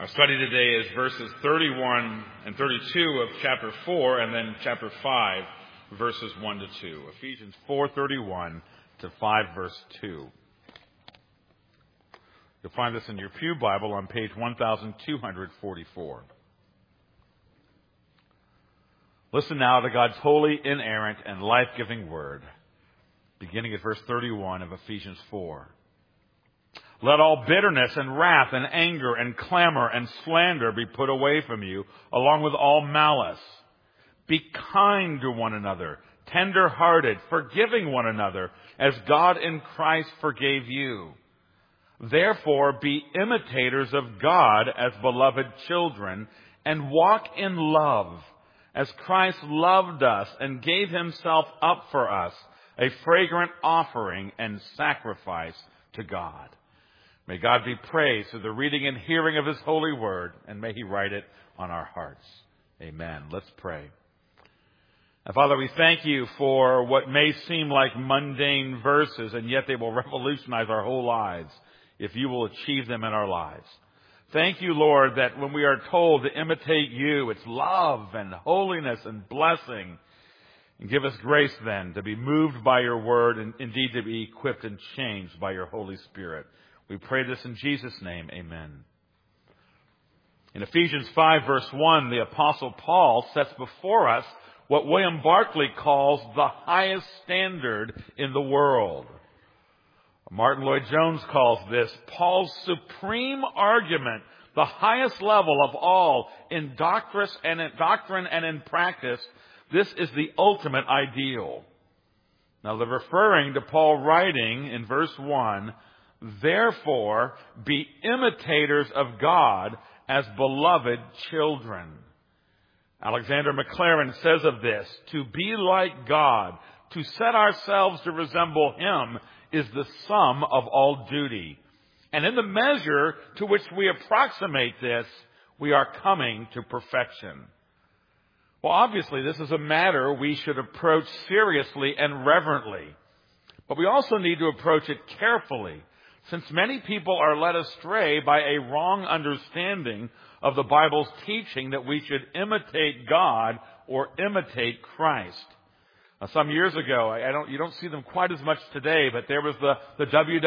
Our study today is verses 31 and 32 of chapter 4 and then chapter 5, verses 1 to 2. Ephesians 4:31 to 5 verse 2. You'll find this in your Pew Bible on page 1244. Listen now to God's holy, inerrant, and life-giving word, beginning at verse 31 of Ephesians 4. Let all bitterness and wrath and anger and clamor and slander be put away from you, along with all malice. Be kind to one another, tender-hearted, forgiving one another, as God in Christ forgave you. Therefore, be imitators of God as beloved children, and walk in love, as Christ loved us and gave himself up for us, a fragrant offering and sacrifice to God. May God be praised through the reading and hearing of his holy word, and may he write it on our hearts. Amen. Let's pray. And Father, we thank you for what may seem like mundane verses, and yet they will revolutionize our whole lives if you will achieve them in our lives. Thank you, Lord, that when we are told to imitate you, it's love and holiness and blessing. And give us grace then to be moved by your word and indeed to be equipped and changed by your Holy Spirit. We pray this in Jesus' name. Amen. In Ephesians 5 verse 1, the Apostle Paul sets before us what William Barclay calls the highest standard in the world. Martin Lloyd-Jones calls this Paul's supreme argument, the highest level of all in doctrine and in practice. This is the ultimate ideal. Now, they're referring to Paul writing in verse 1, therefore, be imitators of God as beloved children. Alexander Maclaren says of this, to be like God, to set ourselves to resemble him, is the sum of all duty. And in the measure to which we approximate this, we are coming to perfection. Well, obviously, this is a matter we should approach seriously and reverently. But we also need to approach it carefully, since many people are led astray by a wrong understanding of the Bible's teaching that we should imitate God or imitate Christ. Some years ago, you don't see them quite as much today, but there was the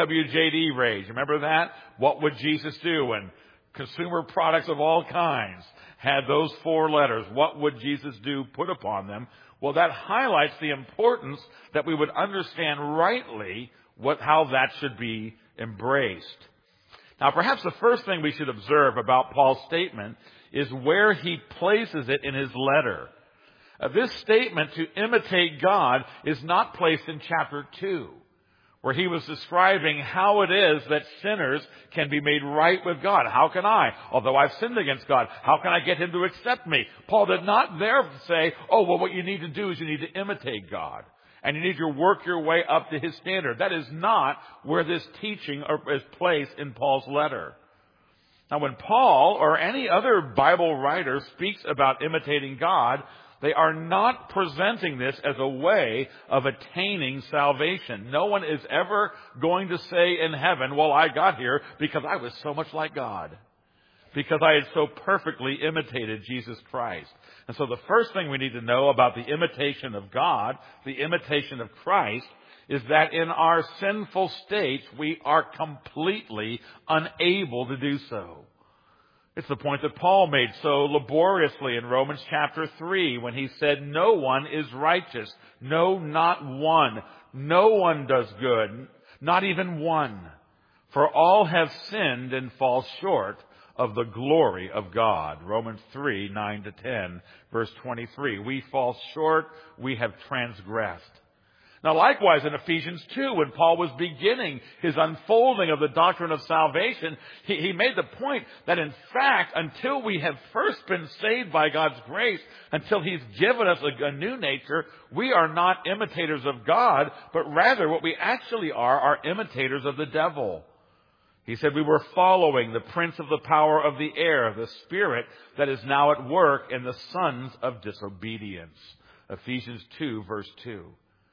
WWJD rage. Remember that? What would Jesus do? And consumer products of all kinds had those four letters. What would Jesus do put upon them? Well, that highlights the importance that we would understand rightly how that should be embraced. Now, perhaps the first thing we should observe about Paul's statement is where he places it in his letter. This statement to imitate God is not placed in chapter 2, where he was describing how it is that sinners can be made right with God. How can I? Although I've sinned against God, how can I get him to accept me? Paul did not there say, what you need to do is you need to imitate God. And you need to work your way up to his standard. That is not where this teaching is placed in Paul's letter. Now, when Paul or any other Bible writer speaks about imitating God, they are not presenting this as a way of attaining salvation. No one is ever going to say in heaven, well, I got here because I was so much like God, because I had so perfectly imitated Jesus Christ. And so the first thing we need to know about the imitation of God, the imitation of Christ, is that in our sinful states, we are completely unable to do so. It's the point that Paul made so laboriously in Romans chapter 3 when he said, no one is righteous. No, not one. No one does good. Not even one. For all have sinned and fall short of the glory of God. Romans 3, 9 to 10, verse 23. We fall short. We have transgressed. Now, likewise, in Ephesians 2, when Paul was beginning his unfolding of the doctrine of salvation, he made the point that, in fact, until we have first been saved by God's grace, until he's given us a new nature, we are not imitators of God, but rather what we actually are imitators of the devil. He said we were following the prince of the power of the air, the spirit that is now at work in the sons of disobedience. Ephesians 2, verse 2.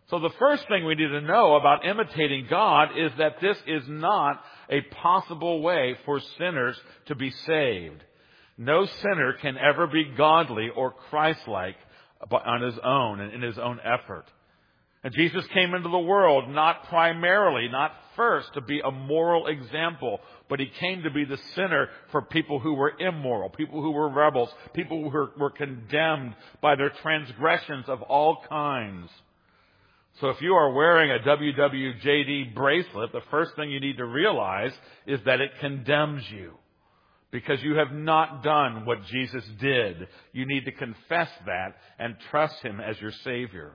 So the first thing we need to know about imitating God is that this is not a possible way for sinners to be saved. No sinner can ever be godly or Christ-like on his own and in his own effort. And Jesus came into the world not primarily, not first, to be a moral example, but he came to be the sinner for people who were immoral, people who were rebels, people who were condemned by their transgressions of all kinds. So if you are wearing a WWJD bracelet, the first thing you need to realize is that it condemns you because you have not done what Jesus did. You need to confess that and trust him as your Savior.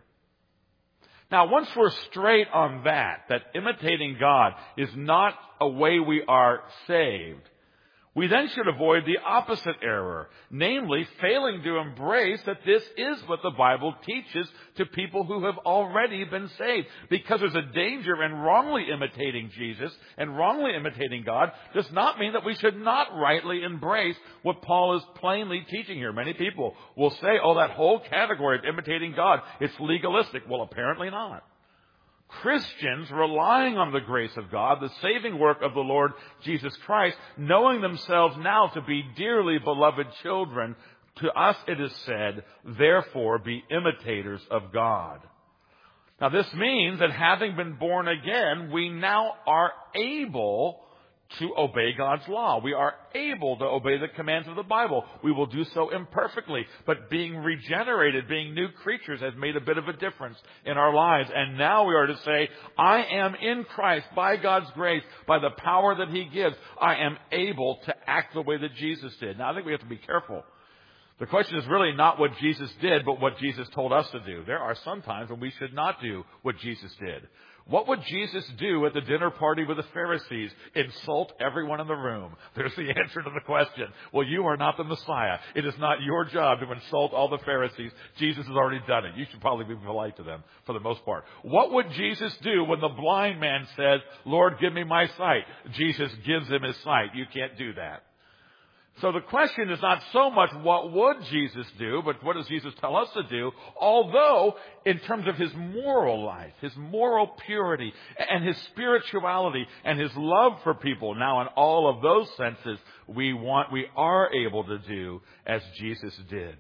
Now, once we're straight on that imitating God is not a way we are saved, we then should avoid the opposite error, namely failing to embrace that this is what the Bible teaches to people who have already been saved. Because there's a danger in wrongly imitating Jesus and wrongly imitating God does not mean that we should not rightly embrace what Paul is plainly teaching here. Many people will say, oh, that whole category of imitating God, it's legalistic. Well, apparently not. Christians relying on the grace of God, the saving work of the Lord Jesus Christ, knowing themselves now to be dearly beloved children, to us it is said, therefore be imitators of God. Now this means that having been born again, we now are able to obey God's law. We are able to obey the commands of the Bible. We will do so imperfectly, but being regenerated, being new creatures has made a bit of a difference in our lives. And now we are to say, I am in Christ by God's grace, by the power that he gives. I am able to act the way that Jesus did. Now I think we have to be careful. The question is really not what Jesus did, but what Jesus told us to do. There are some times when we should not do what Jesus did. What would Jesus do at the dinner party with the Pharisees? Insult everyone in the room. There's the answer to the question. Well, you are not the Messiah. It is not your job to insult all the Pharisees. Jesus has already done it. You should probably be polite to them for the most part. What would Jesus do when the blind man says, Lord, give me my sight? Jesus gives him his sight. You can't do that. So the question is not so much what would Jesus do, but what does Jesus tell us to do? Although, in terms of his moral life, his moral purity, and his spirituality, and his love for people, now in all of those senses, we are able to do as Jesus did.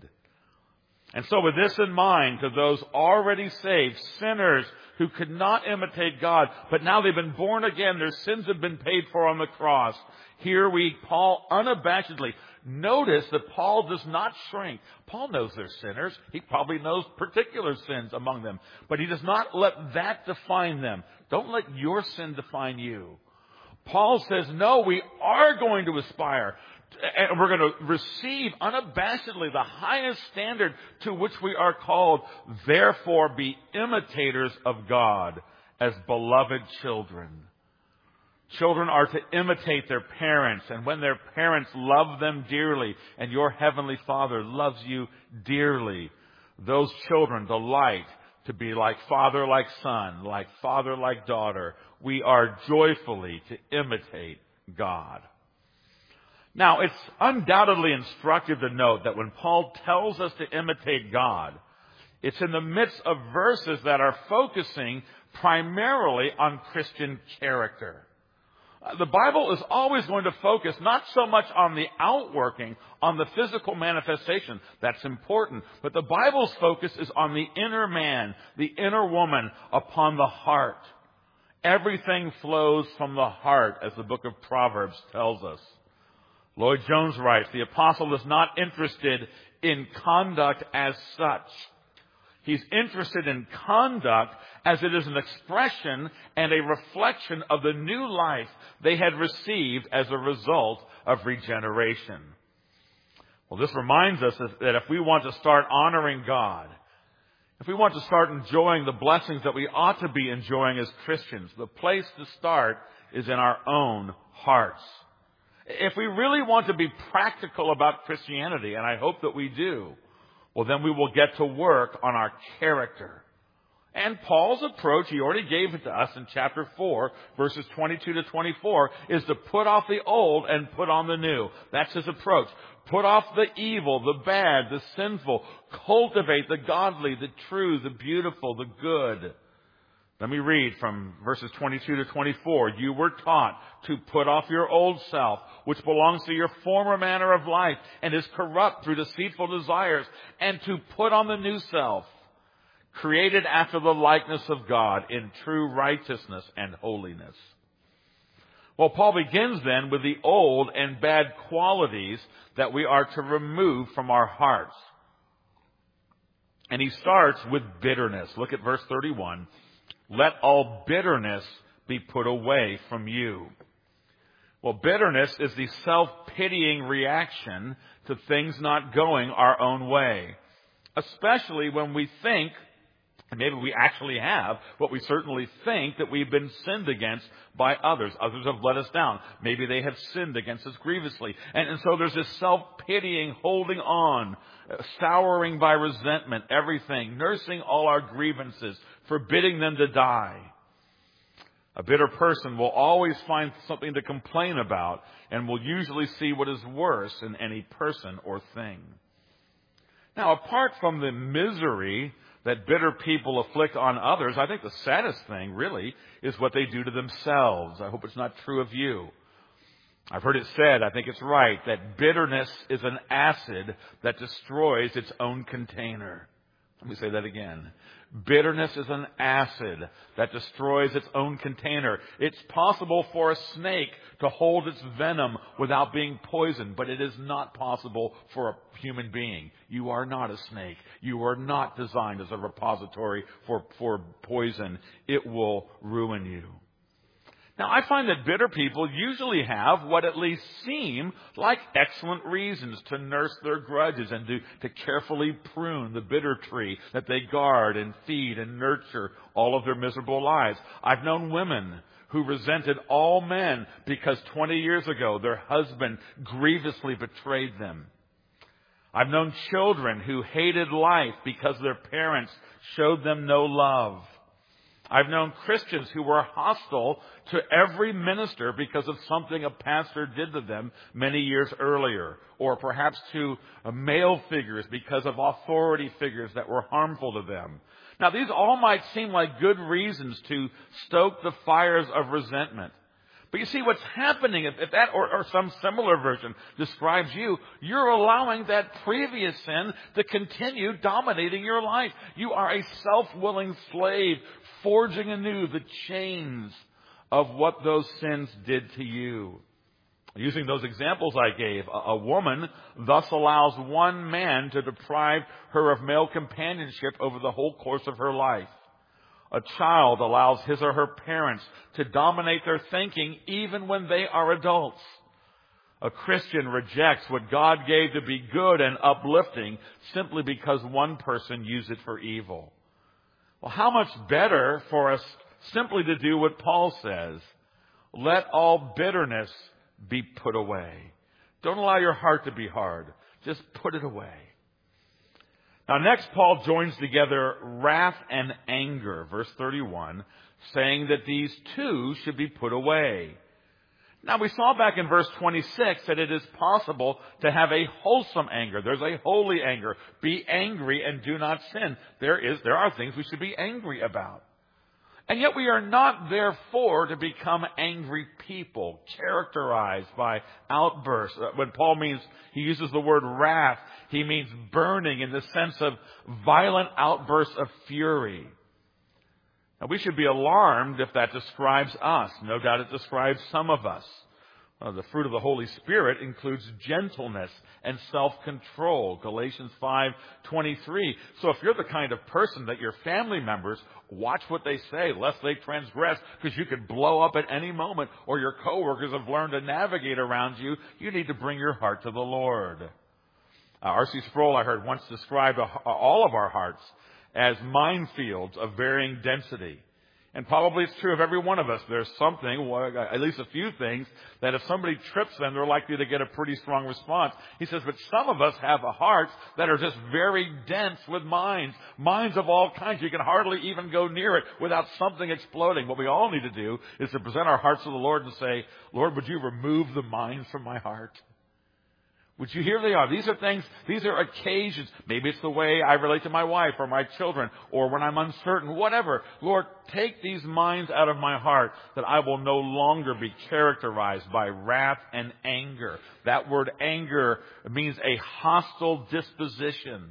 And so with this in mind, to those already saved, sinners who could not imitate God, but now they've been born again, their sins have been paid for on the cross. Here Paul unabashedly, notice that Paul does not shrink. Paul knows they're sinners. He probably knows particular sins among them. But he does not let that define them. Don't let your sin define you. Paul says, no, we are going to aspire. And we're going to receive unabashedly the highest standard to which we are called. Therefore, be imitators of God as beloved children. Children are to imitate their parents, and when their parents love them dearly, and your heavenly Father loves you dearly, those children delight to be like father, like son, like father, like daughter. We are joyfully to imitate God. Now, it's undoubtedly instructive to note that when Paul tells us to imitate God, it's in the midst of verses that are focusing primarily on Christian character. The Bible is always going to focus not so much on the outworking, on the physical manifestation. That's important. But the Bible's focus is on the inner man, the inner woman, upon the heart. Everything flows from the heart, as the book of Proverbs tells us. Lloyd Jones writes, the apostle is not interested in conduct as such. He's interested in conduct as it is an expression and a reflection of the new life they had received as a result of regeneration. Well, this reminds us that if we want to start honoring God, if we want to start enjoying the blessings that we ought to be enjoying as Christians, the place to start is in our own hearts. If we really want to be practical about Christianity, and I hope that we do, well, then we will get to work on our character. And Paul's approach, he already gave it to us in chapter 4, verses 22 to 24, is to put off the old and put on the new. That's his approach. Put off the evil, the bad, the sinful. Cultivate the godly, the true, the beautiful, the good. Let me read from verses 22 to 24. You were taught to put off your old self, which belongs to your former manner of life and is corrupt through deceitful desires, and to put on the new self, created after the likeness of God in true righteousness and holiness. Well, Paul begins then with the old and bad qualities that we are to remove from our hearts. And he starts with bitterness. Look at verse 31. Let all bitterness be put away from you. Well, bitterness is the self-pitying reaction to things not going our own way, especially when we think, and maybe we actually have, but we certainly think that we've been sinned against by others. Others have let us down. Maybe they have sinned against us grievously. And so there's this self-pitying, holding on, souring by resentment, everything, nursing all our grievances, forbidding them to die. A bitter person will always find something to complain about and will usually see what is worse in any person or thing. Now, apart from the misery that bitter people afflict on others, I think the saddest thing, really, is what they do to themselves. I hope it's not true of you. I've heard it said, I think it's right, that bitterness is an acid that destroys its own container. Let me say that again. Bitterness is an acid that destroys its own container. It's possible for a snake to hold its venom without being poisoned, but it is not possible for a human being. You are not a snake. You are not designed as a repository for poison. It will ruin you. Now, I find that bitter people usually have what at least seem like excellent reasons to nurse their grudges and to carefully prune the bitter tree that they guard and feed and nurture all of their miserable lives. I've known women who resented all men because 20 years ago their husband grievously betrayed them. I've known children who hated life because their parents showed them no love. I've known Christians who were hostile to every minister because of something a pastor did to them many years earlier, or perhaps to male figures because of authority figures that were harmful to them. Now, these all might seem like good reasons to stoke the fires of resentment. But you see, what's happening, if that or some similar version describes you, you're allowing that previous sin to continue dominating your life. You are a self-willing slave, forging anew the chains of what those sins did to you. Using those examples I gave, a woman thus allows one man to deprive her of male companionship over the whole course of her life. A child allows his or her parents to dominate their thinking even when they are adults. A Christian rejects what God gave to be good and uplifting simply because one person used it for evil. Well, how much better for us simply to do what Paul says. Let all bitterness be put away. Don't allow your heart to be hard. Just put it away. Now, next, Paul joins together wrath and anger, verse 31, saying that these two should be put away. Now, we saw back in verse 26 that it is possible to have a wholesome anger. There's a holy anger. Be angry and do not sin. There are things we should be angry about. And yet we are not, therefore, to become angry people, characterized by outbursts. When Paul he uses the word wrath, he means burning in the sense of violent outbursts of fury. Now, we should be alarmed if that describes us. No doubt it describes some of us. The fruit of the Holy Spirit includes gentleness and self-control. Galatians 5:23. So if you're the kind of person that your family members watch what they say, lest they transgress, because you could blow up at any moment, or your coworkers have learned to navigate around you, you need to bring your heart to the Lord. R.C. Sproul, I heard, once described all of our hearts as minefields of varying density. And probably it's true of every one of us. There's something, at least a few things, that if somebody trips them, they're likely to get a pretty strong response. He says, but some of us have hearts that are just very dense with mines of all kinds. You can hardly even go near it without something exploding. What we all need to do is to present our hearts to the Lord and say, Lord, would you remove the mines from my heart? Here they are. These are things, these are occasions. Maybe it's the way I relate to my wife or my children or when I'm uncertain, whatever. Lord, take these minds out of my heart that I will no longer be characterized by wrath and anger. That word anger means a hostile disposition.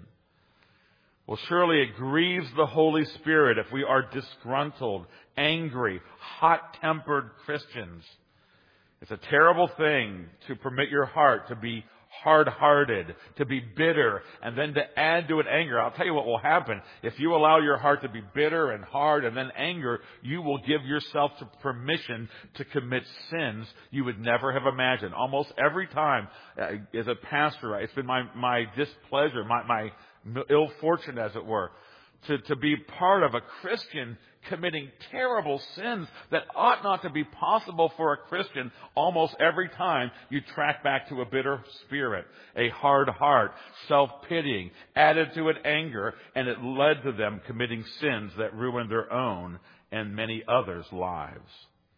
Well, surely it grieves the Holy Spirit if we are disgruntled, angry, hot-tempered Christians. It's a terrible thing to permit your heart to be hard-hearted, to be bitter, and then to add to it anger. I'll tell you what will happen. If you allow your heart to be bitter and hard and then anger, you will give yourself to permission to commit sins you would never have imagined. Almost every time, as a pastor, it's been my displeasure, my ill fortune, as it were, to be part of a Christian committing terrible sins that ought not to be possible for a Christian. Almost every time you track back to a bitter spirit, a hard heart, self-pitying, added to it anger, and it led to them committing sins that ruined their own and many others' lives.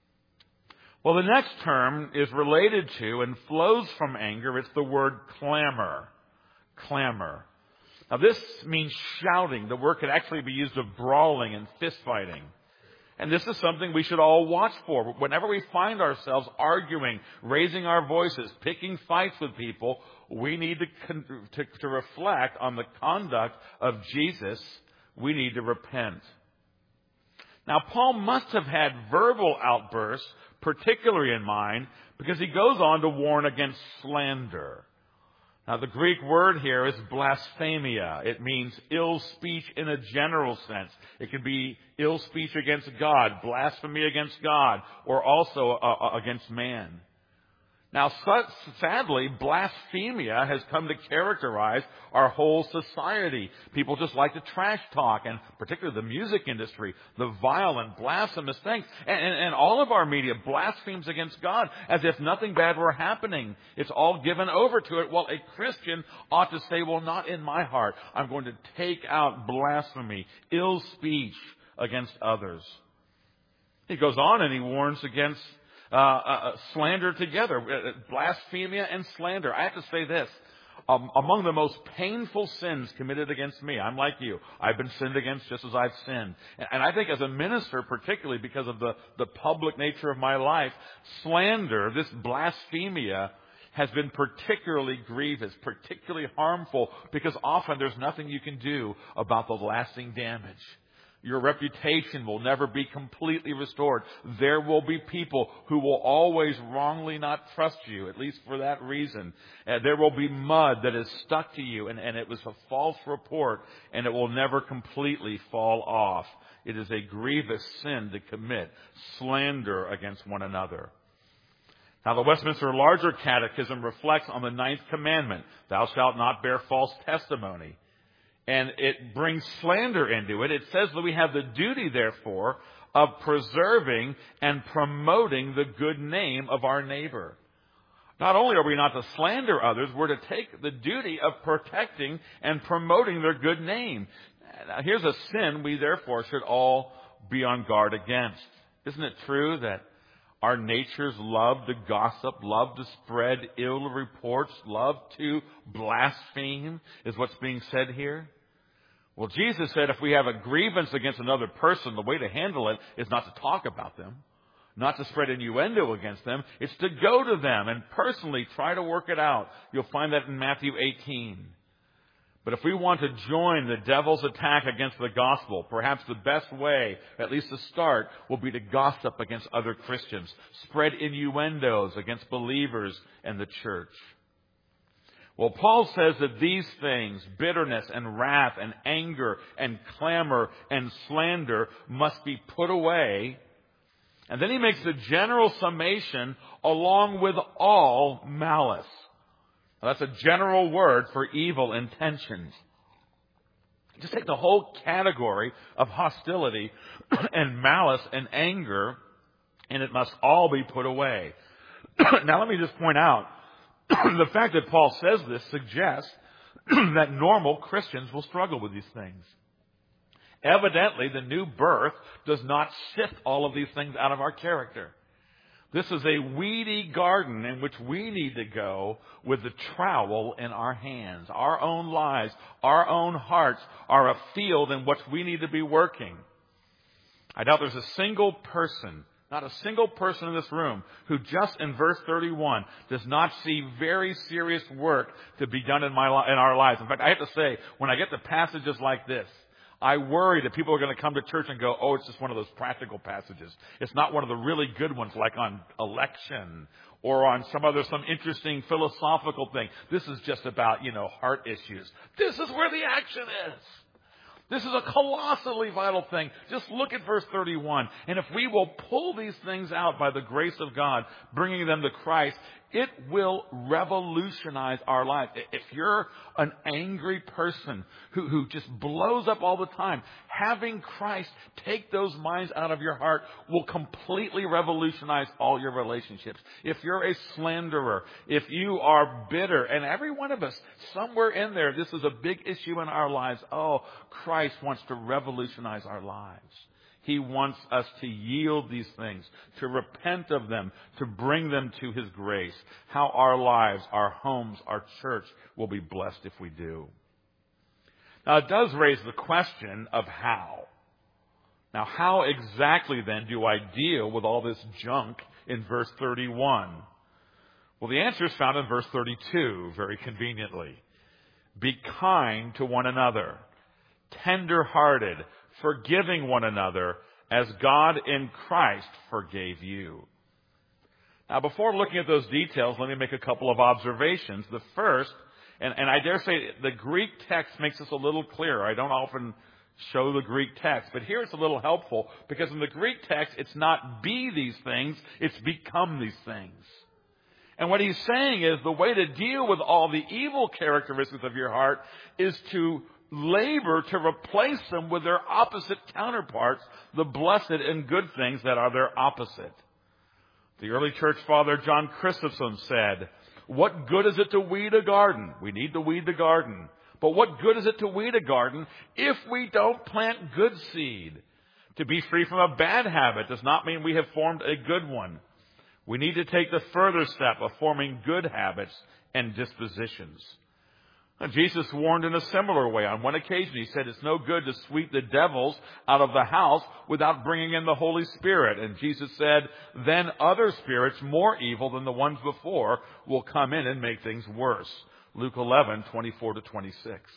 Well, the next term is related to and flows from anger. It's the word clamor. Clamor. Now, this means shouting. The word could actually be used of brawling and fist-fighting. And this is something we should all watch for. Whenever we find ourselves arguing, raising our voices, picking fights with people, we need to reflect on the conduct of Jesus. We need to repent. Now, Paul must have had verbal outbursts, particularly in mind, because he goes on to warn against slander. Now, the Greek word here is blasphemia. It means ill speech in a general sense. It can be ill speech against God, blasphemy against God, or also against man. Now, sadly, blasphemia has come to characterize our whole society. People just like to trash talk, and particularly the music industry, the violent, blasphemous things. And all of our media blasphemes against God as if nothing bad were happening. It's all given over to it. Well, a Christian ought to say, well, not in my heart. I'm going to take out blasphemy, ill speech against others. He goes on and he warns against slander together, blasphemia and slander. I have to say this, among the most painful sins committed against me, I'm like you, I've been sinned against just as I've sinned. And I think as a minister, particularly because of the public nature of my life, slander, this blasphemia, has been particularly grievous, particularly harmful, because often there's nothing you can do about the lasting damage. Your reputation will never be completely restored. There will be people who will always wrongly not trust you, at least for that reason. There will be mud that is stuck to you, and it was a false report, and it will never completely fall off. It is a grievous sin to commit slander against one another. Now, the Westminster Larger Catechism reflects on the 9th commandment, thou shalt not bear false testimony. And it brings slander into it. It says that we have the duty, therefore, of preserving and promoting the good name of our neighbor. Not only are we not to slander others, we're to take the duty of protecting and promoting their good name. Now, here's a sin we, therefore, should all be on guard against. Isn't it true that our natures love to gossip, love to spread ill reports, love to blaspheme, is what's being said here? Well, Jesus said if we have a grievance against another person, the way to handle it is not to talk about them, not to spread innuendo against them. It's to go to them and personally try to work it out. You'll find that in Matthew 18. But if we want to join the devil's attack against the gospel, perhaps the best way, at least to start, will be to gossip against other Christians, spread innuendos against believers and the church. Well, Paul says that these things, bitterness and wrath and anger and clamor and slander, must be put away. And then he makes a general summation along with all malice. Now, that's a general word for evil intentions. Just take the whole category of hostility and malice and anger, and it must all be put away. Now, let me just point out, the fact that Paul says this suggests that normal Christians will struggle with these things. Evidently, the new birth does not sift all of these things out of our character. This is a weedy garden in which we need to go with the trowel in our hands. Our own lives, our own hearts are a field in which we need to be working. I doubt there's a single person, not a single person in this room, who just in verse 31 does not see very serious work to be done in our lives. In fact, I have to say, when I get to passages like this, I worry that people are going to come to church and go, oh, it's just one of those practical passages. It's not one of the really good ones like on election or on some interesting philosophical thing. This is just about, heart issues. This is where the action is. This is a colossally vital thing. Just look at verse 31. And if we will pull these things out by the grace of God, bringing them to Christ, it will revolutionize our life. If you're an angry person who just blows up all the time, having Christ take those minds out of your heart will completely revolutionize all your relationships. If you're a slanderer, if you are bitter, and every one of us, somewhere in there, this is a big issue in our lives. Oh, Christ wants to revolutionize our lives. He wants us to yield these things, to repent of them, to bring them to His grace. How our lives, our homes, our church will be blessed if we do. Now, it does raise the question of how. Now, how exactly then do I deal with all this junk in verse 31? Well, the answer is found in verse 32, very conveniently. Be kind to one another, tender-hearted, forgiving one another as God in Christ forgave you. Now, before looking at those details, let me make a couple of observations. The first, and I dare say the Greek text makes this a little clearer. I don't often show the Greek text, but here it's a little helpful because in the Greek text, it's not be these things, it's become these things. And what he's saying is the way to deal with all the evil characteristics of your heart is to labor to replace them with their opposite counterparts, the blessed and good things that are their opposite. The early church father John Chrysostom said, what good is it to weed a garden? We need to weed the garden. But what good is it to weed a garden if we don't plant good seed? To be free from a bad habit does not mean we have formed a good one. We need to take the further step of forming good habits and dispositions. Jesus warned in a similar way. On one occasion, he said, it's no good to sweep the devils out of the house without bringing in the Holy Spirit. And Jesus said, then other spirits more evil than the ones before will come in and make things worse. Luke 11:24-26.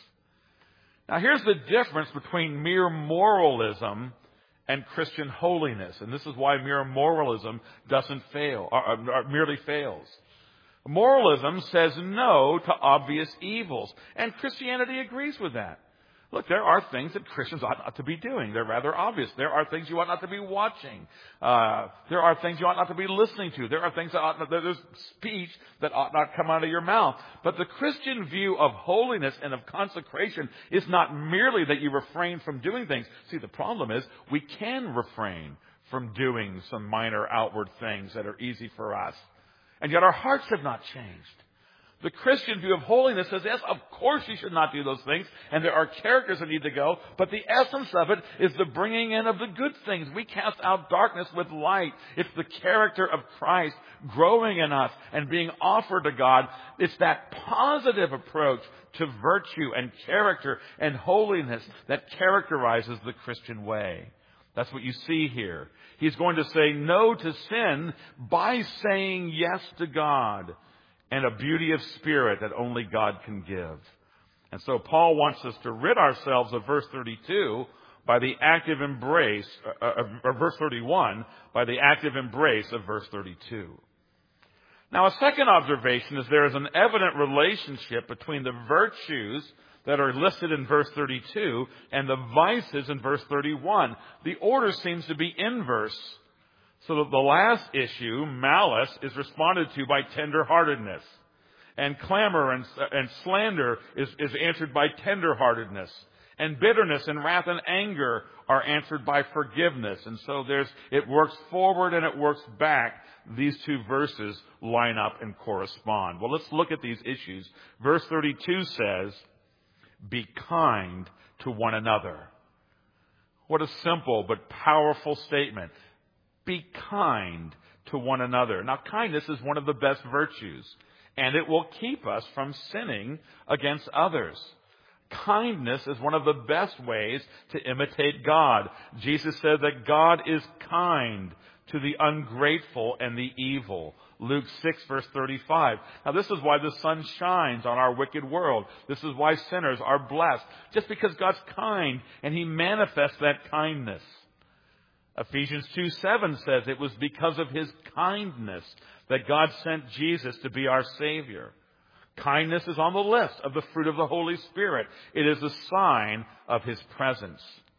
Now, here's the difference between mere moralism and Christian holiness. And this is why mere moralism doesn't fail, or merely fails. Moralism says no to obvious evils, and Christianity agrees with that. Look, there are things that Christians ought not to be doing. They're rather obvious. There are things you ought not to be watching. There are things you ought not to be listening to. There are things that there's speech that ought not come out of your mouth. But the Christian view of holiness and of consecration is not merely that you refrain from doing things. See, the problem is we can refrain from doing some minor outward things that are easy for us. And yet our hearts have not changed. The Christian view of holiness says, yes, of course you should not do those things, and there are characters that need to go, but the essence of it is the bringing in of the good things. We cast out darkness with light. It's the character of Christ growing in us and being offered to God. It's that positive approach to virtue and character and holiness that characterizes the Christian way. That's what you see here. He's going to say no to sin by saying yes to God and a beauty of spirit that only God can give. And so Paul wants us to rid ourselves of verse 32 by the active embrace, or verse 31 by the active embrace of verse 32. Now, a second observation is there is an evident relationship between the virtues that are listed in verse 32 and the vices in verse 31. The order seems to be inverse. So that the last issue, malice, is responded to by tenderheartedness. And clamor and slander is answered by tenderheartedness. And bitterness and wrath and anger are answered by forgiveness. And so it works forward and it works back. These two verses line up and correspond. Well, let's look at these issues. Verse 32 says, be kind to one another. What a simple but powerful statement. Be kind to one another. Now, kindness is one of the best virtues, and it will keep us from sinning against others. Kindness is one of the best ways to imitate God. Jesus said that God is kind to the ungrateful and the evil. Luke 6, verse 35. Now, this is why the sun shines on our wicked world. This is why sinners are blessed. Just because God's kind, and He manifests that kindness. Ephesians 2:7 says it was because of His kindness that God sent Jesus to be our Savior. Kindness is on the list of the fruit of the Holy Spirit. It is a sign of His presence.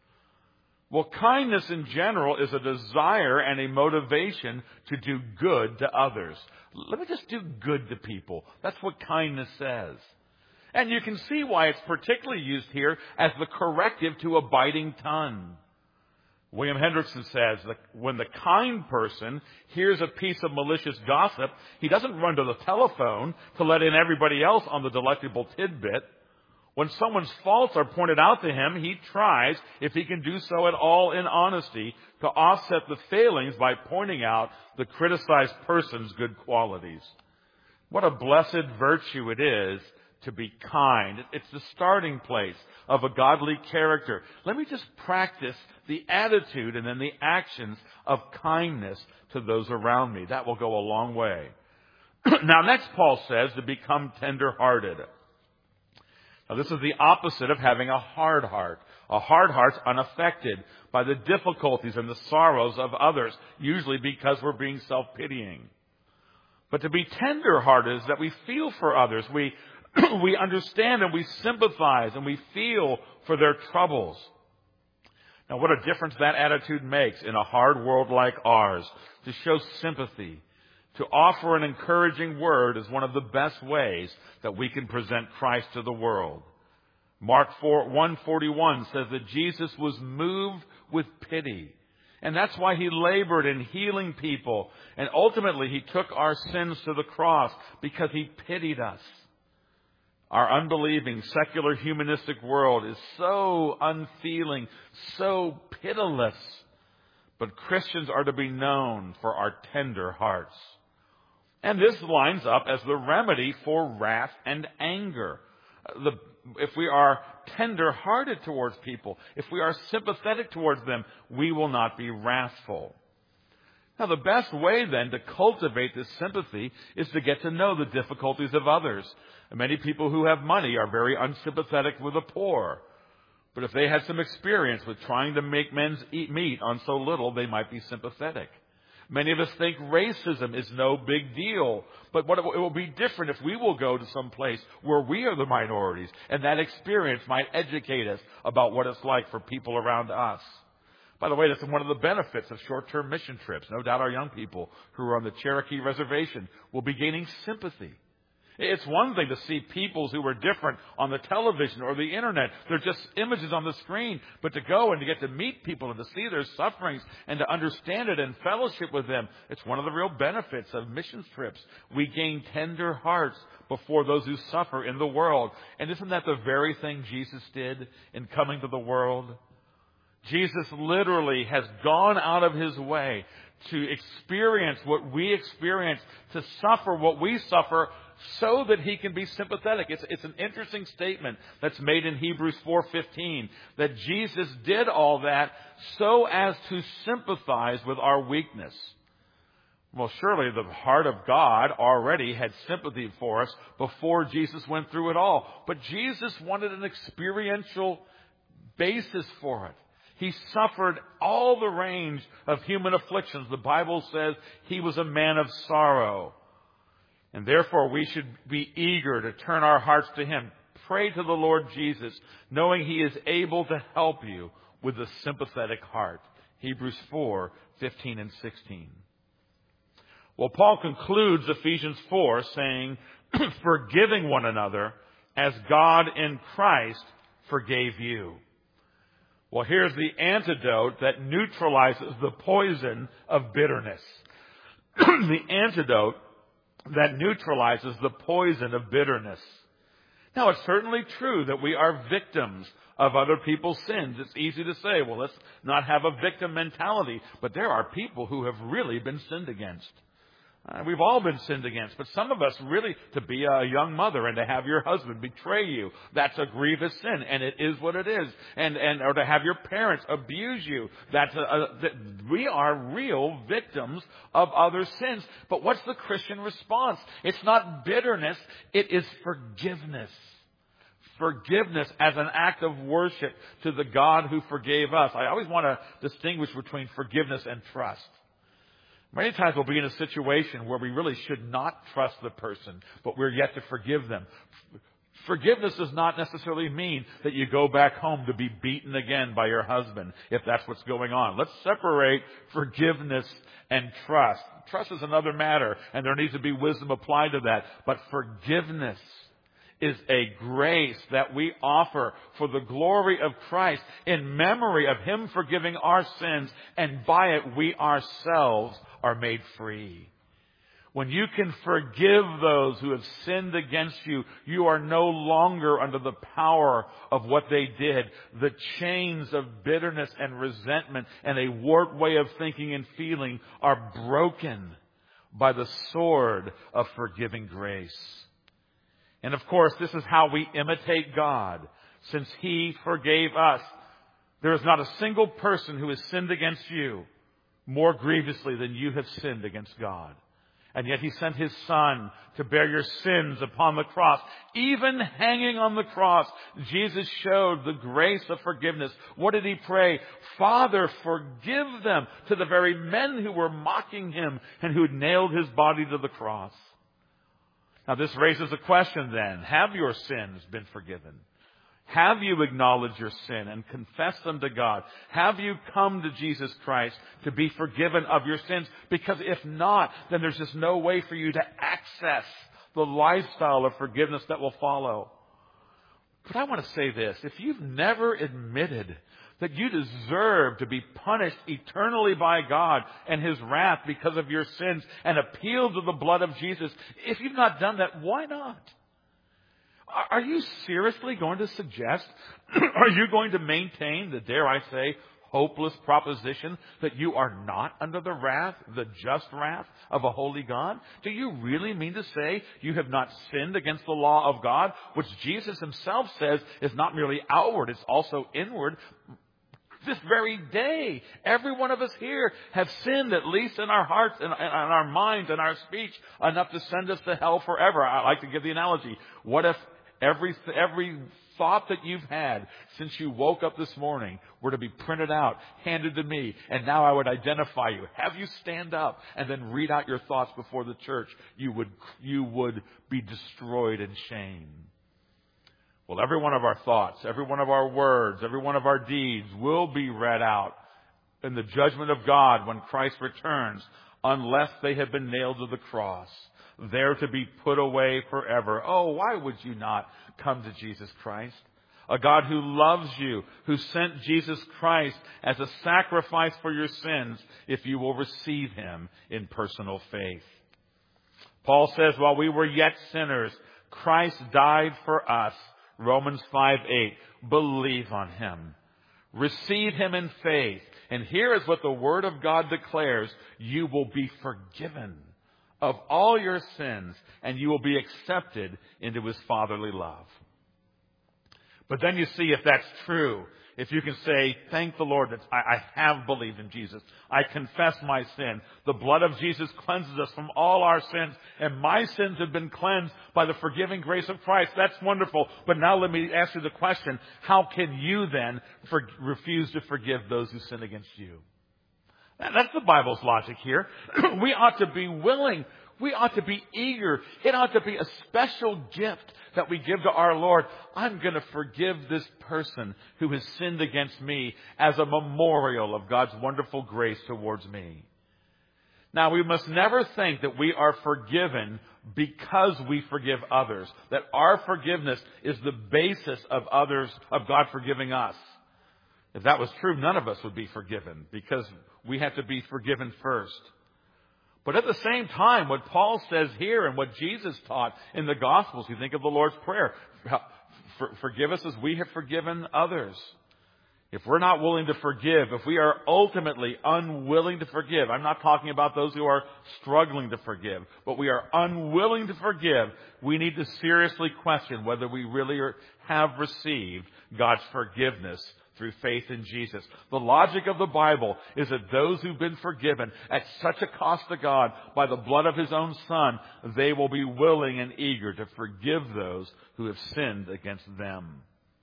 Well, kindness in general is a desire and a motivation to do good to others. Let me just do good to people. That's what kindness says. And you can see why it's particularly used here as the corrective to a biting tongue. William Hendrickson says that when the kind person hears a piece of malicious gossip, he doesn't run to the telephone to let in everybody else on the delectable tidbit. When someone's faults are pointed out to him, he tries, if he can do so at all in honesty, to offset the failings by pointing out the criticized person's good qualities. What a blessed virtue it is to be kind. It's the starting place of a godly character. Let me just practice the attitude and then the actions of kindness to those around me. That will go a long way. Now, next Paul says to become tender-hearted. Now, this is the opposite of having a hard heart. A hard heart's unaffected by the difficulties and the sorrows of others, usually because we're being self-pitying. But to be tender-hearted is that we feel for others. We understand and we sympathize and we feel for their troubles. Now, what a difference that attitude makes in a hard world like ours. To show sympathy, to offer an encouraging word is one of the best ways that we can present Christ to the world. Mark 1:41 says that Jesus was moved with pity. And that's why He labored in healing people. And ultimately, He took our sins to the cross because He pitied us. Our unbelieving, secular, humanistic world is so unfeeling, so pitiless. But Christians are to be known for our tender hearts. And this lines up as the remedy for wrath and anger. If we are tender-hearted towards people, if we are sympathetic towards them, we will not be wrathful. Now, the best way, then, to cultivate this sympathy is to get to know the difficulties of others. And many people who have money are very unsympathetic with the poor. But if they had some experience with trying to make men eat meat on so little, they might be sympathetic. Many of us think racism is no big deal. But it will be different if we will go to some place where we are the minorities. And that experience might educate us about what it's like for people around us. By the way, that's one of the benefits of short-term mission trips. No doubt our young people who are on the Cherokee Reservation will be gaining sympathy. It's one thing to see peoples who are different on the television or the internet. They're just images on the screen. But to go and to get to meet people and to see their sufferings and to understand it and fellowship with them, it's one of the real benefits of missions trips. We gain tender hearts before those who suffer in the world. And isn't that the very thing Jesus did in coming to the world? Jesus literally has gone out of His way to experience what we experience, to suffer what we suffer, so that He can be sympathetic. It's an interesting statement that's made in Hebrews 4:15, that Jesus did all that so as to sympathize with our weakness. Well, surely the heart of God already had sympathy for us before Jesus went through it all. But Jesus wanted an experiential basis for it. He suffered all the range of human afflictions. The Bible says He was a man of sorrow. And therefore, we should be eager to turn our hearts to Him. Pray to the Lord Jesus, knowing He is able to help you with a sympathetic heart. Hebrews 4:15 and 16. Well, Paul concludes Ephesians 4 saying, forgiving one another as God in Christ forgave you. Well, here's the antidote that neutralizes the poison of bitterness. The antidote that neutralizes the poison of bitterness. Now, it's certainly true that we are victims of other people's sins. It's easy to say, well, let's not have a victim mentality. But there are people who have really been sinned against. We've all been sinned against, but some of us really, to be a young mother and to have your husband betray you, that's a grievous sin, and it is what it is. Or to have your parents abuse you, we are real victims of other sins. But what's the Christian response? It's not bitterness, it is forgiveness. Forgiveness as an act of worship to the God who forgave us. I always want to distinguish between forgiveness and trust. Many times we'll be in a situation where we really should not trust the person, but we're yet to forgive them. Forgiveness does not necessarily mean that you go back home to be beaten again by your husband, if that's what's going on. Let's separate forgiveness and trust. Trust is another matter, and there needs to be wisdom applied to that. But forgiveness is a grace that we offer for the glory of Christ in memory of Him forgiving our sins, and by it we ourselves are made free. When you can forgive those who have sinned against you, you are no longer under the power of what they did. The chains of bitterness and resentment and a warped way of thinking and feeling are broken by the sword of forgiving grace. And of course, this is how we imitate God, since He forgave us. There is not a single person who has sinned against you more grievously than you have sinned against God. And yet He sent His Son to bear your sins upon the cross. Even hanging on the cross, Jesus showed the grace of forgiveness. What did He pray? Father, forgive them, to the very men who were mocking Him and who had nailed His body to the cross. Now this raises a question then. Have your sins been forgiven? Have you acknowledged your sin and confessed them to God? Have you come to Jesus Christ to be forgiven of your sins? Because if not, then there's just no way for you to access the lifestyle of forgiveness that will follow. But I want to say this. If you've never admitted that you deserve to be punished eternally by God and His wrath because of your sins and appeal to the blood of Jesus, if you've not done that, why not? Are you seriously going to suggest, are you going to maintain the, dare I say, hopeless proposition that you are not under the wrath, the just wrath of a holy God? Do you really mean to say you have not sinned against the law of God, which Jesus Himself says is not merely outward, it's also inward? This very day, every one of us here have sinned, at least in our hearts and our minds and our speech, enough to send us to hell forever. I like to give the analogy. What if every thought that you've had since you woke up this morning were to be printed out, handed to me, and now I would identify you, have you stand up, and then read out your thoughts before the church? You would be destroyed in shame. Well, every one of our thoughts, every one of our words, every one of our deeds will be read out in the judgment of God when Christ returns, unless they have been nailed to the cross, there to be put away forever. Oh, why would you not come to Jesus Christ? A God who loves you, who sent Jesus Christ as a sacrifice for your sins, if you will receive Him in personal faith. Paul says, while we were yet sinners, Christ died for us. Romans 5:8. Believe on Him. Receive Him in faith. And here is what the Word of God declares. You will be forgiven of all your sins, and you will be accepted into His fatherly love. But then you see if that's true. If you can say, thank the Lord that I have believed in Jesus. I confess my sin. The blood of Jesus cleanses us from all our sins. And my sins have been cleansed by the forgiving grace of Christ. That's wonderful. But now let me ask you the question. How can you then refuse to forgive those who sin against you? That's the Bible's logic here. We ought to be willing. We ought to be eager. It ought to be a special gift that we give to our Lord. I'm going to forgive this person who has sinned against me as a memorial of God's wonderful grace towards me. Now, we must never think that we are forgiven because we forgive others. That our forgiveness is the basis of God forgiving us. If that was true, none of us would be forgiven because we have to be forgiven first. But at the same time, what Paul says here and what Jesus taught in the Gospels, you think of the Lord's Prayer, forgive us as we have forgiven others. If we're not willing to forgive, if we are ultimately unwilling to forgive, I'm not talking about those who are struggling to forgive, but we are unwilling to forgive, we need to seriously question whether we really have received God's forgiveness through faith in Jesus. The logic of the Bible is that those who've been forgiven at such a cost to God by the blood of His own Son, they will be willing and eager to forgive those who have sinned against them.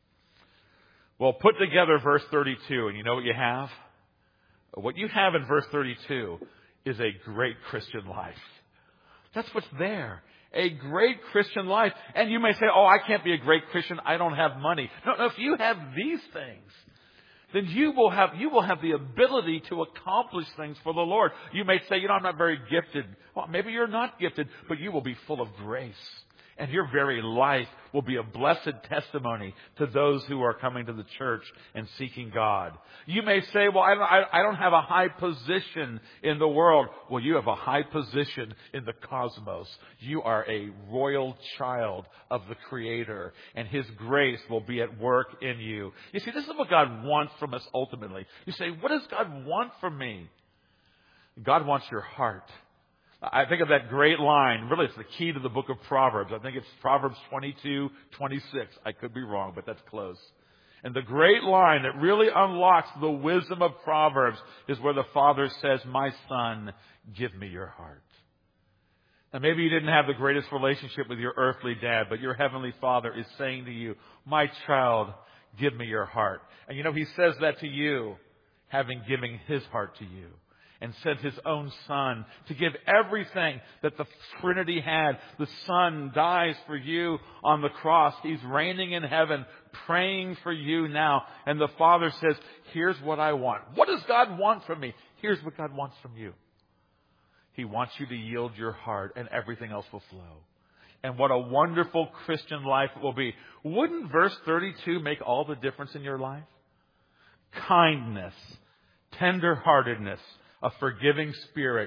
Well, put together verse 32, and you know what you have? What you have in verse 32 is a great Christian life. That's what's there. A great Christian life. And you may say, oh, I can't be a great Christian. I don't have money. No, if you have these things, then you will have the ability to accomplish things for the Lord. You may say, I'm not very gifted. Well, maybe you're not gifted, but you will be full of grace. And your very life will be a blessed testimony to those who are coming to the church and seeking God. You may say, well, I don't have a high position in the world. Well, you have a high position in the cosmos. You are a royal child of the Creator, and His grace will be at work in you. You see, this is what God wants from us ultimately. You say, what does God want from me? God wants your heart. I think of that great line. Really, it's the key to the book of Proverbs. I think it's Proverbs 22:26. I could be wrong, but that's close. And the great line that really unlocks the wisdom of Proverbs is where the Father says, my son, give me your heart. Now, maybe you didn't have the greatest relationship with your earthly dad, but your heavenly Father is saying to you, my child, give me your heart. And He says that to you, having given His heart to you. And sent His own Son to give everything that the Trinity had. The Son dies for you on the cross. He's reigning in heaven, praying for you now. And the Father says, here's what I want. What does God want from me? Here's what God wants from you. He wants you to yield your heart, and everything else will flow. And what a wonderful Christian life it will be. Wouldn't verse 32 make all the difference in your life? Kindness, tenderheartedness, a forgiving spirit,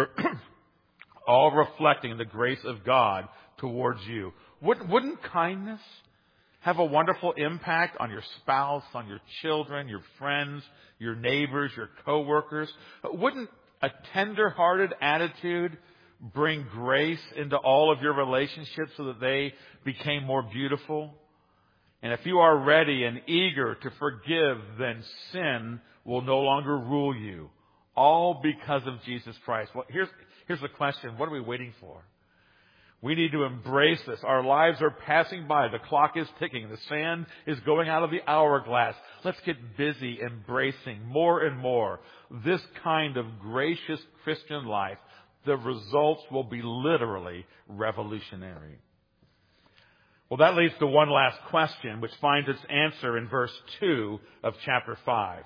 all reflecting the grace of God towards you. Wouldn't kindness have a wonderful impact on your spouse, on your children, your friends, your neighbors, your coworkers? Wouldn't a tender-hearted attitude bring grace into all of your relationships so that they became more beautiful? And if you are ready and eager to forgive, then sin will no longer rule you. All because of Jesus Christ. Well, here's the question. What are we waiting for? We need to embrace this. Our lives are passing by. The clock is ticking. The sand is going out of the hourglass. Let's get busy embracing more and more this kind of gracious Christian life. The results will be literally revolutionary. Well, that leads to one last question, which finds its answer in verse 2 of chapter 5.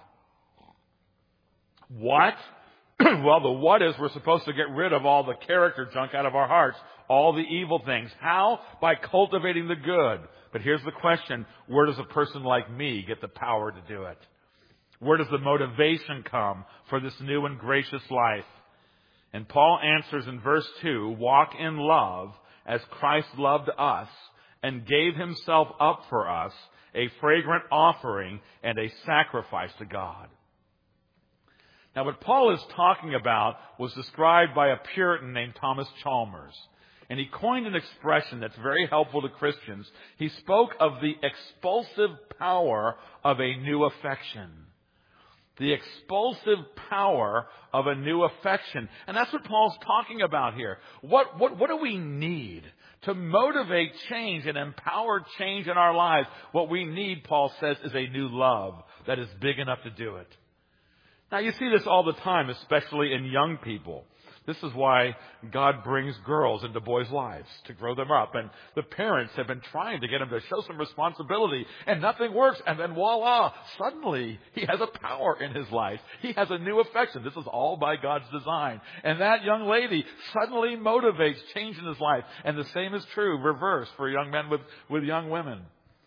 What? Well, the what is we're supposed to get rid of all the character junk out of our hearts, all the evil things. How? By cultivating the good. But here's the question. Where does a person like me get the power to do it? Where does the motivation come for this new and gracious life? And Paul answers in verse 2, walk in love as Christ loved us and gave Himself up for us, a fragrant offering and a sacrifice to God. Now, what Paul is talking about was described by a Puritan named Thomas Chalmers. And he coined an expression that's very helpful to Christians. He spoke of the expulsive power of a new affection. The expulsive power of a new affection. And that's what Paul's talking about here. What do we need to motivate change and empower change in our lives? What we need, Paul says, is a new love that is big enough to do it. Now, you see this all the time, especially in young people. This is why God brings girls into boys' lives, to grow them up. And the parents have been trying to get them to show some responsibility, and nothing works. And then voila, suddenly he has a power in his life. He has a new affection. This is all by God's design. And that young lady suddenly motivates change in his life. And the same is true, reverse, for young men with young women.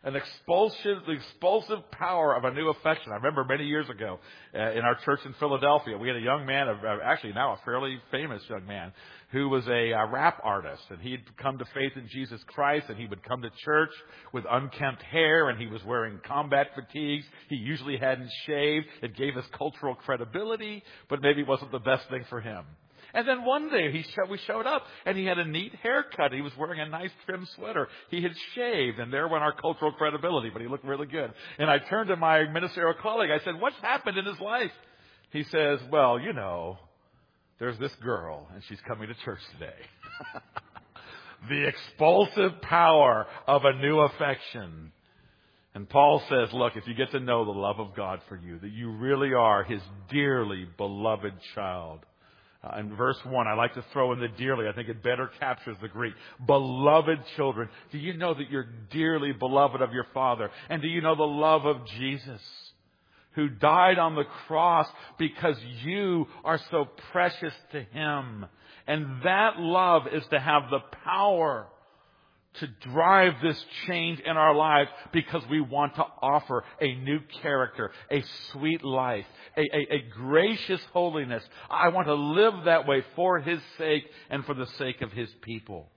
the expulsive power of a new affection. I remember many years ago in our church in Philadelphia, we had a young man, actually now a fairly famous young man, who was a rap artist. And he'd come to faith in Jesus Christ, and he would come to church with unkempt hair, and he was wearing combat fatigues. He usually hadn't shaved. It gave us cultural credibility, but maybe it wasn't the best thing for him. And then one day we showed up, and he had a neat haircut. He was wearing a nice trim sweater. He had shaved, and there went our cultural credibility, but he looked really good. And I turned to my ministerial colleague. I said, "What's happened in his life?" He says, "Well, there's this girl, and she's coming to church today." The expulsive power of a new affection. And Paul says, look, if you get to know the love of God for you, that you really are His dearly beloved child. In verse 1, I like to throw in the dearly. I think it better captures the Greek. Beloved children, do you know that you're dearly beloved of your Father? And do you know the love of Jesus, who died on the cross because you are so precious to Him? And that love is to have the power to drive this change in our lives, because we want to offer a new character, a sweet life, a gracious holiness. I want to live that way for His sake and for the sake of His people.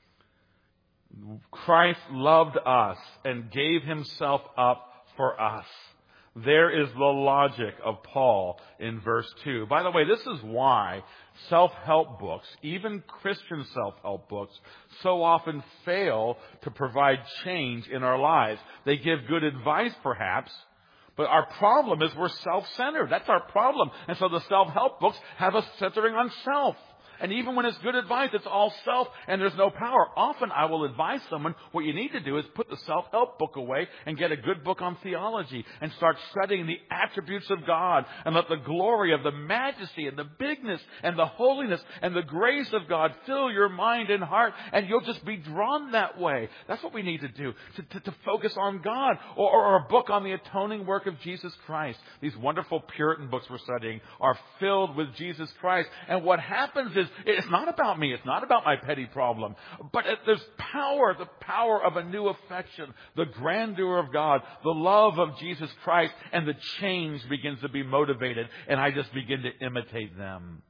Christ loved us and gave Himself up for us. There is the logic of Paul in verse 2. By the way, this is why self-help books, even Christian self-help books, so often fail to provide change in our lives. They give good advice, perhaps, but our problem is we're self-centered. That's our problem. And so the self-help books have us centering on self. And even when it's good advice, it's all self and there's no power. Often I will advise someone, what you need to do is put the self-help book away and get a good book on theology and start studying the attributes of God, and let the glory of the majesty and the bigness and the holiness and the grace of God fill your mind and heart, and you'll just be drawn that way. That's what we need to do, to focus on God, or a book on the atoning work of Jesus Christ. These wonderful Puritan books we're studying are filled with Jesus Christ. And what happens is, it's not about me. It's not about my petty problem. But there's power, the power of a new affection, the grandeur of God, the love of Jesus Christ, and the change begins to be motivated, and I just begin to imitate them.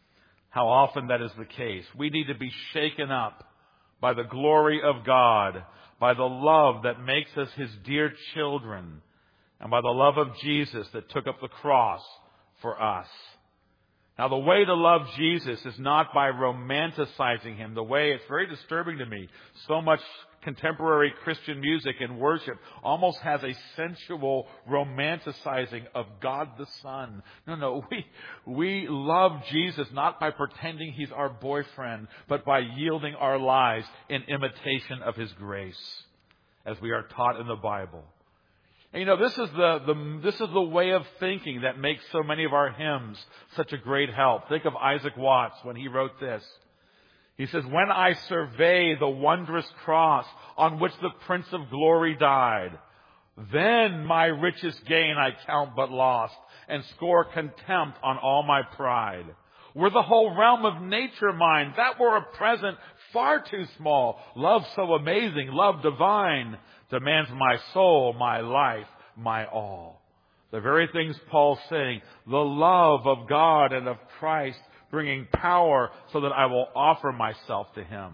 How often that is the case. We need to be shaken up by the glory of God, by the love that makes us His dear children, and by the love of Jesus that took up the cross for us. Now, the way to love Jesus is not by romanticizing Him. It's very disturbing to me. So much contemporary Christian music and worship almost has a sensual romanticizing of God the Son. No. We love Jesus not by pretending He's our boyfriend, but by yielding our lives in imitation of His grace, as we are taught in the Bible. And this is the way of thinking that makes so many of our hymns such a great help. Think of Isaac Watts when he wrote this. He says, "When I survey the wondrous cross on which the Prince of Glory died, then my richest gain I count but lost, and score contempt on all my pride. Were the whole realm of nature mine, that were a present far too small. Love so amazing, love divine, demands my soul, my life, my all." The very things Paul's saying, the love of God and of Christ bringing power so that I will offer myself to Him.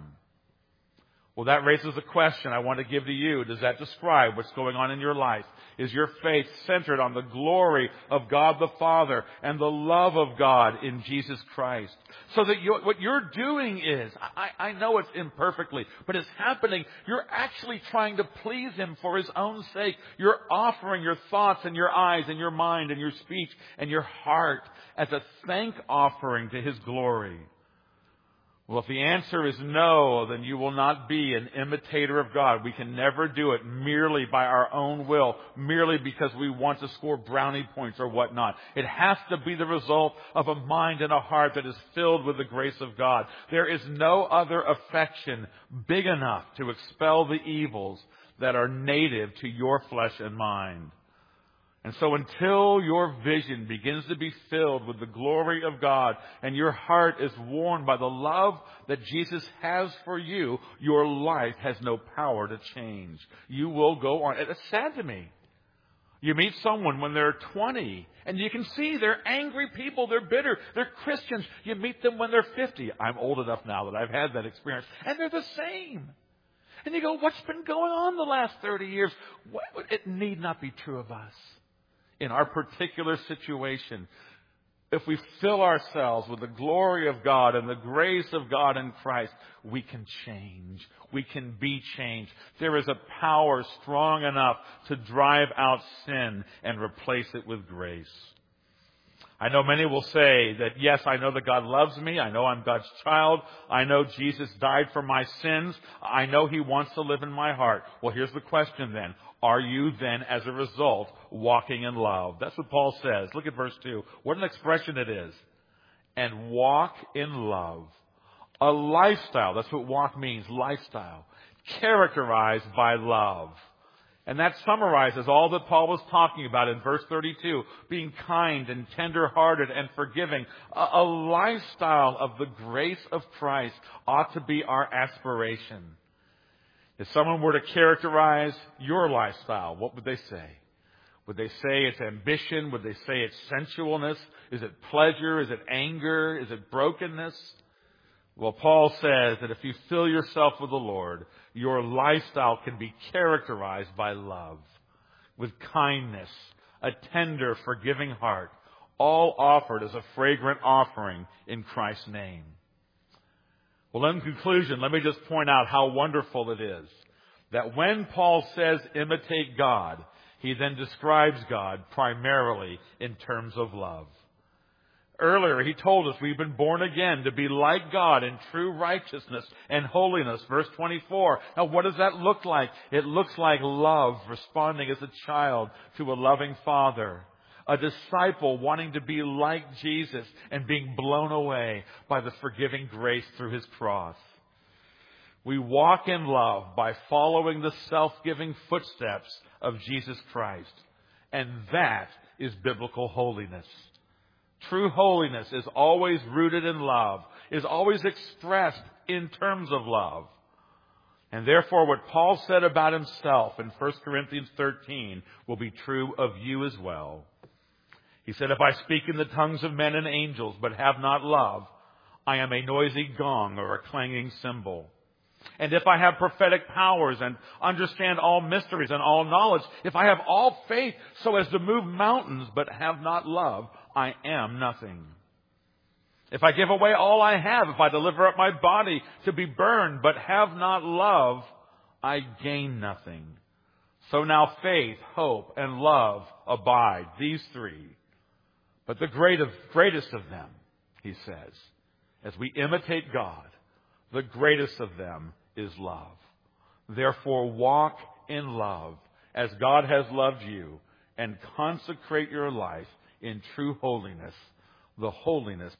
Well, that raises a question I want to give to you. Does that describe what's going on in your life? Is your faith centered on the glory of God the Father and the love of God in Jesus Christ? So that what you're doing is, I know it's imperfectly, but it's happening. You're actually trying to please Him for His own sake. You're offering your thoughts and your eyes and your mind and your speech and your heart as a thank offering to His glory. Well, if the answer is no, then you will not be an imitator of God. We can never do it merely by our own will, merely because we want to score brownie points or whatnot. It has to be the result of a mind and a heart that is filled with the grace of God. There is no other affection big enough to expel the evils that are native to your flesh and mind. And so until your vision begins to be filled with the glory of God and your heart is warmed by the love that Jesus has for you, your life has no power to change. You will go on. It's sad to me. You meet someone when they're 20 and you can see they're angry people. They're bitter. They're Christians. You meet them when they're 50. I'm old enough now that I've had that experience. And they're the same. And you go, what's been going on the last 30 years? It need not be true of us. In our particular situation, if we fill ourselves with the glory of God and the grace of God in Christ, we can change. We can be changed. There is a power strong enough to drive out sin and replace it with grace. I know many will say that, yes, I know that God loves me. I know I'm God's child. I know Jesus died for my sins. I know He wants to live in my heart. Well, here's the question then. Are you then, as a result, walking in love? That's what Paul says. Look at verse 2. What an expression it is. And walk in love. A lifestyle. That's what walk means. Lifestyle. Characterized by love. And that summarizes all that Paul was talking about in verse 32. Being kind and tender-hearted and forgiving. A lifestyle of the grace of Christ ought to be our aspiration. If someone were to characterize your lifestyle, what would they say? Would they say it's ambition? Would they say it's sensualness? Is it pleasure? Is it anger? Is it brokenness? Well, Paul says that if you fill yourself with the Lord, your lifestyle can be characterized by love, with kindness, a tender, forgiving heart, all offered as a fragrant offering in Christ's name. Well, in conclusion, let me just point out how wonderful it is that when Paul says imitate God, he then describes God primarily in terms of love. Earlier, he told us we've been born again to be like God in true righteousness and holiness. Verse 24. Now, what does that look like? It looks like love, responding as a child to a loving father. A disciple wanting to be like Jesus and being blown away by the forgiving grace through His cross. We walk in love by following the self-giving footsteps of Jesus Christ. And that is biblical holiness. True holiness is always rooted in love, is always expressed in terms of love. And therefore, what Paul said about himself in 1 Corinthians 13 will be true of you as well. He said, if I speak in the tongues of men and angels but have not love, I am a noisy gong or a clanging cymbal. And if I have prophetic powers and understand all mysteries and all knowledge, if I have all faith so as to move mountains but have not love, I am nothing. If I give away all I have, if I deliver up my body to be burned but have not love, I gain nothing. So now faith, hope, and love abide, these three. But the greatest of them, he says, as we imitate God, the greatest of them is love. Therefore, walk in love as God has loved you and consecrate your life in true holiness, the holiness.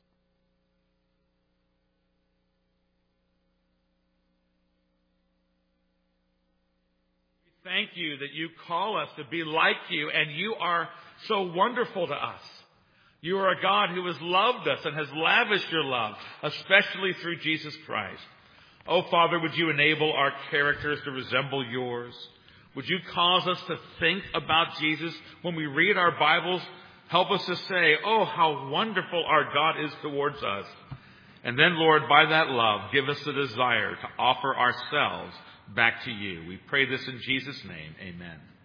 We thank you that you call us to be like you, and you are so wonderful to us. You are a God who has loved us and has lavished your love, especially through Jesus Christ. Oh, Father, would you enable our characters to resemble yours? Would you cause us to think about Jesus when we read our Bibles? Help us to say, oh, how wonderful our God is towards us. And then, Lord, by that love, give us the desire to offer ourselves back to you. We pray this in Jesus' name. Amen.